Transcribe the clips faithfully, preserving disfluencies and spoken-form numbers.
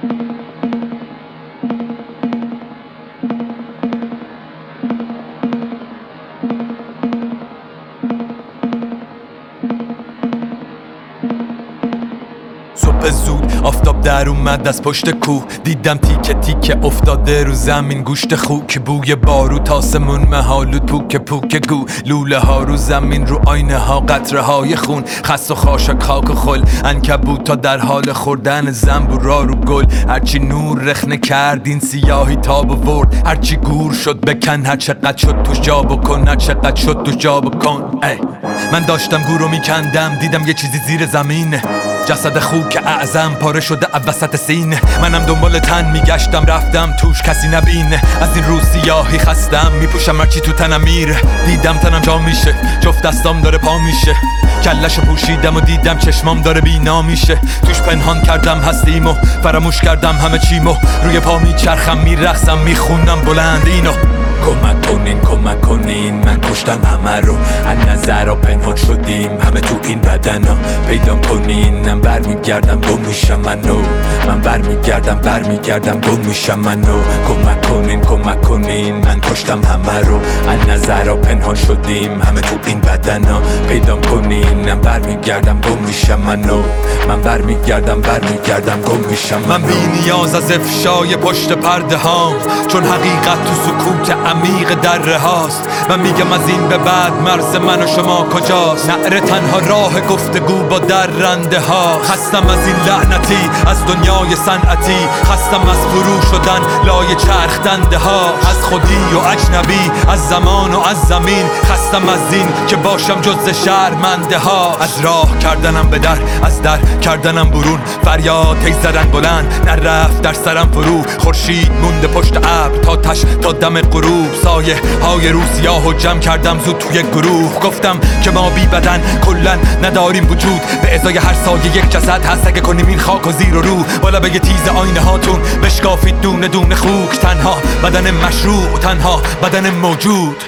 صبح زود آفتاب در اومد از پشت کوه، دیدم تیکه تیکه افتاده رو زمین گوشت خوک، بوی بارو تاسمون مهالود پوک پوک گو، لوله ها رو زمین رو آینه ها قطره های خون، خس و خاشاک خاک و خل، عنکبوتا در حال خوردن زنبورا رو گل. هرچی نور رخنه کرد این سیاهی تاب و ورد، هرچی گور شد بکن، هر چقدر شد توش جا بکن، هر چقدر شد توش جا بکن. ای من داشتم گورو میکندم، دیدم یه چیزی زیر زمینه، جسد خوک اعظم پاره شده وسط سینه. منم دنبال تن میگشتم رفتم توش کسی نبینه، از این روز سیاهی خستم میپوشم هرچی تو تنم میره. دیدم تنم جا میشه، جفت دستام داره پا میشه، کلشو پوشیدم و دیدم چشمام داره بینا میشه. توش پنهان کردم هستیمو، فراموش کردم همه چیمو، روی پا میچرخم میرقصم میخونم بلند اینو. کمک کنین کمک کنین من کشتم همه رو، از نظر ها پنهان شدیم همه تو این بدن ها، پیدام کنین من برمیگردم گم میشم منو، من برمیگردم برمیگردم گم میشم منو. کمک کنین کمک کنین من کشتم همه رو، از نظر ها پنهان شدیم همه تو این بدن ها، پیدام کنین من برمیگردم گم میشم منو، من برمیگردم برمیگردم گم میشم منو. من بی نیاز از افشای پشت پرده ها، چون حقیقت تو سکوت عمیق دره هاست. من میگم از این به بعد مرز من و شما کجاست، نعره تنها راه گفتگو با درنده ها. خستم از این لعنتی از دنیای صنعتی، خستم از فرو شدن لای چرخ دنده ها، از خودی و اجنبی از زمان و از زمین، خستم از این که باشم جز شرمنده ها. از راه کردنم به در، از در کردنم برون، فریاد تیز زدن بلند نرفت در سرم فرو. خورشید مونده پشت ابر تا تش تا دم غروب، سایه های رو سیاه و جمع کردم زود توی گروه. گفتم که ما بی بدن کلن نداریم وجود، به ازای هر سایه یک جسد هست، اگه کنیم این خاک و زیر و رو. بالا بگه تیز آینه هاتون بشکافید دونه دونه خوک، تنها بدن مشروع تنها بدن موجود.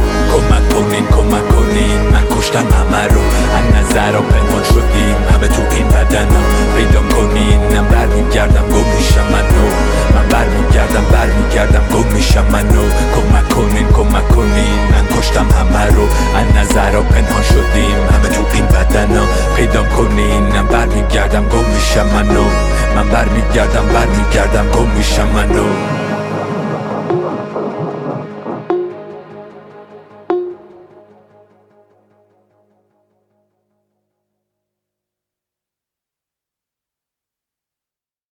کمک کنین کمک کنین من کشتم همه رو، از نظر ها پنهان شدیم همه تو این بدن ها، پیدام کنین من برمیگردم گم میشم منو، من برمیگردم برمیگردم گم میشم منو. کمک کنین کمک کنین من کشتم همه رو، از نظر ها پنهان شدیم همه تو این بدن ها، پیدام کنین من برمیگردم گم میشم منو، من برمیگردم برمیگردم گم میشم منو.